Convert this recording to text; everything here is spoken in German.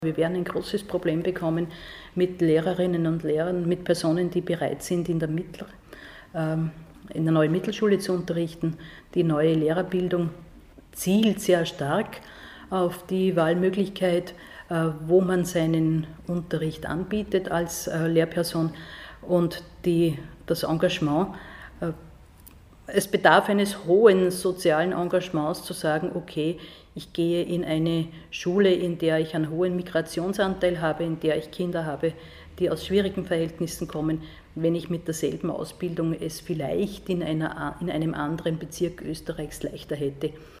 Wir werden ein großes Problem bekommen mit Lehrerinnen und Lehrern, mit Personen, die bereit sind, in der neuen Mittelschule zu unterrichten. Die neue Lehrerbildung zielt sehr stark auf die Wahlmöglichkeit, wo man seinen Unterricht anbietet als Lehrperson und das Engagement. Es bedarf eines hohen sozialen Engagements zu sagen, okay, ich gehe in eine Schule, in der ich einen hohen Migrationsanteil habe, in der ich Kinder habe, die aus schwierigen Verhältnissen kommen, wenn ich mit derselben Ausbildung es vielleicht in einem anderen Bezirk Österreichs leichter hätte.